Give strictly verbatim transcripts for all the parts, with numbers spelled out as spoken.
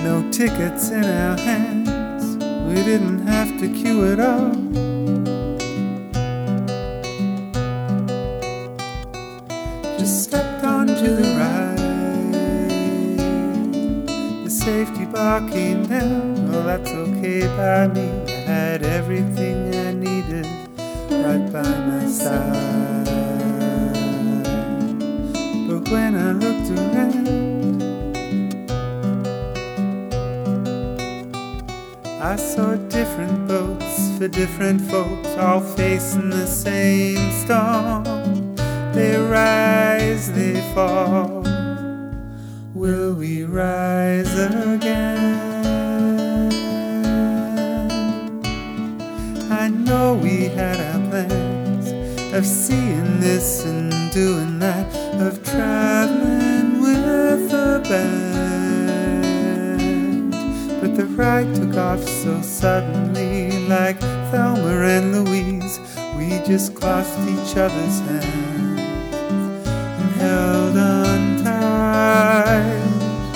No tickets in our hands, we didn't have to queue at all. Just stepped onto the ride. The safety bar came down, well that's okay by me. I had everything I needed right by my side. But when I looked around, I saw different boats for different folks, all facing the same storm. They rise, they fall. Will we rise again? I know we had our plans of seeing this and doing that, of traveling with a band. But the ride took off so suddenly, like Thelma and Louise. We just clasped each other's hands and held on tight.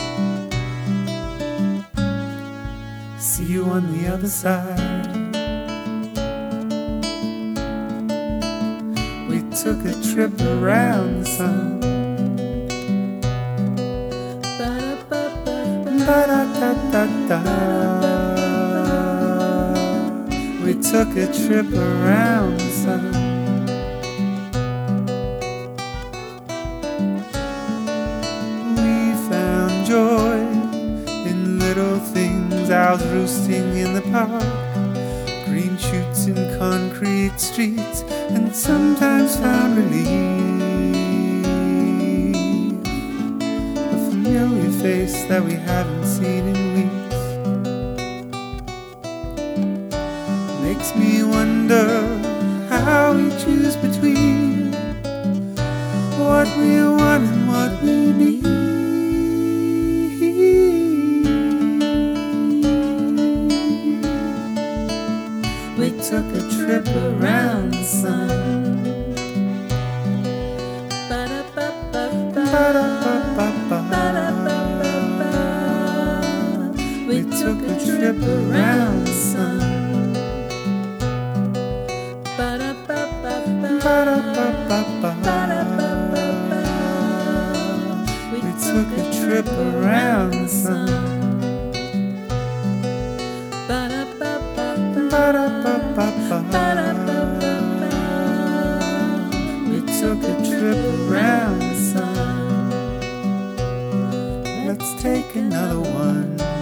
See you on the other side. We took a trip around the sun. Ba-da-da-da-da. We took a trip around the sun. We found joy in little things, owls roosting in the park, green shoots in concrete streets, and sometimes found relief. A familiar face that we haven't seen in weeks. Makes me wonder how we choose between what we want and what we need. We took a trip around the sun. We took a trip around the sun. We took a trip around the sun. We took a trip around the sun. Let's take another one.